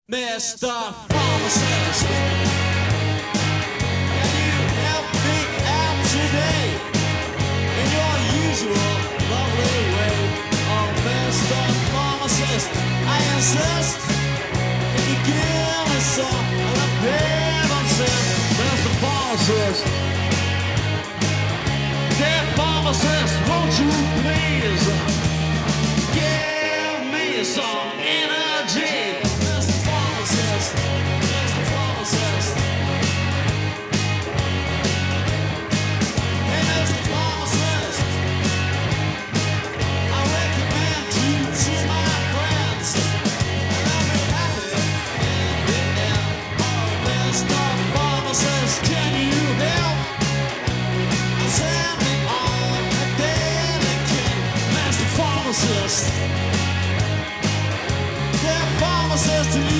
Mr. Pharmacist, can you help me out today in your usual lovely way? Oh, Mr. Pharmacist, I insist. Can you give me some of the Pepsi, Mr. Pharmacist? Dear pharmacist, won't you please give me some?